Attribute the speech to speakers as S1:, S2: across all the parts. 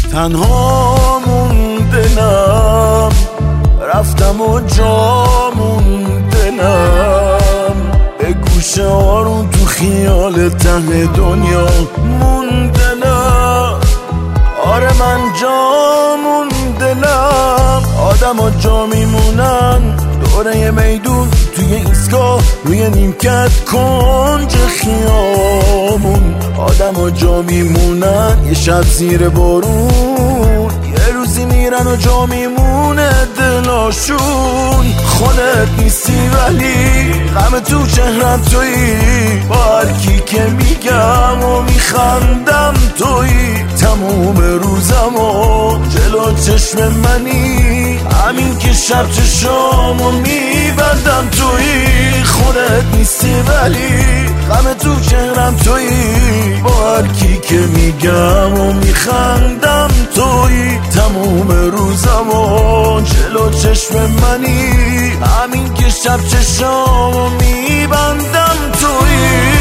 S1: تنها موندنم، رفتم و جا موندنم، به گوشه آروم تو خیال ته دنیا موندنم. آره من جا موندنم، آدم ها جا میمونن دوره میدون، توی ایستگاه روی نیمکت کنج خیامون. آدم ها جا میمونن یه شب زیر بارون، یه روزی میرن و جا میمونه دلاشون. خودت نیستی ولی غم تو چهرم تویی، با هر کی که میگم و میخندم تویی. تموم روزم و جلو چشم منی، همین که شب چشامو میبندم تویی. خودت نیستی ولی غم تو چهرم تویی، با هر کی که میگم و میخندم تویی. تموم روزم و جلو چشم منی، همین که شب چشامو میبندم تویی.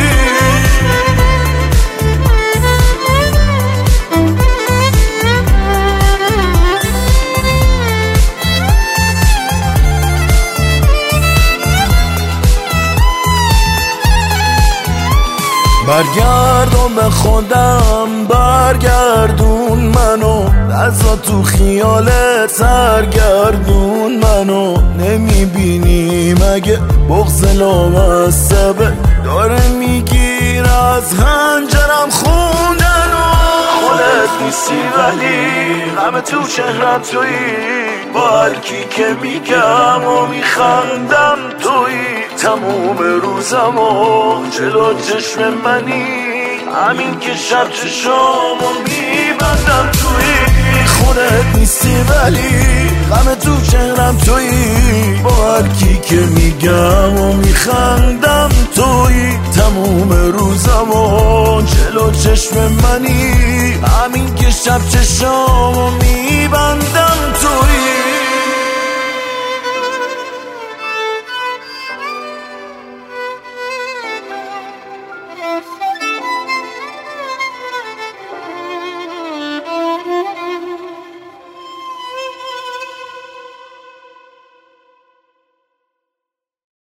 S1: برگردم به خودم، برگردون منو، دستا تو خیالت سرگردون منو. نمیبینی مگه بغض لامصبه داره میگیر از خنجرم خوندنو. خودت نیستی ولی غم تو چهرم تویی، با هر کی که میگم و میخندم تویی. تموم روزم و جلو چشم منی، همین که شب چشامو میبندم تویی. خودت نیستی ولی غم تو چهرم تویی، با هر کی که میگم و میخندم تویی. تموم روزم و جلو چشم منی، همین که شب چشامو